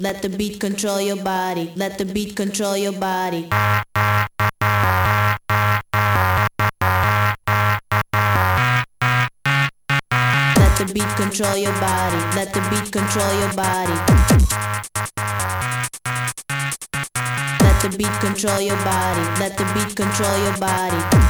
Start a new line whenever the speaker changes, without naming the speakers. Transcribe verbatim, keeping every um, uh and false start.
Let the beat control your body. Let the beat control your body. Let the beat control your body. Let the beat control your body. Let the beat control your body. Let the beat control your body.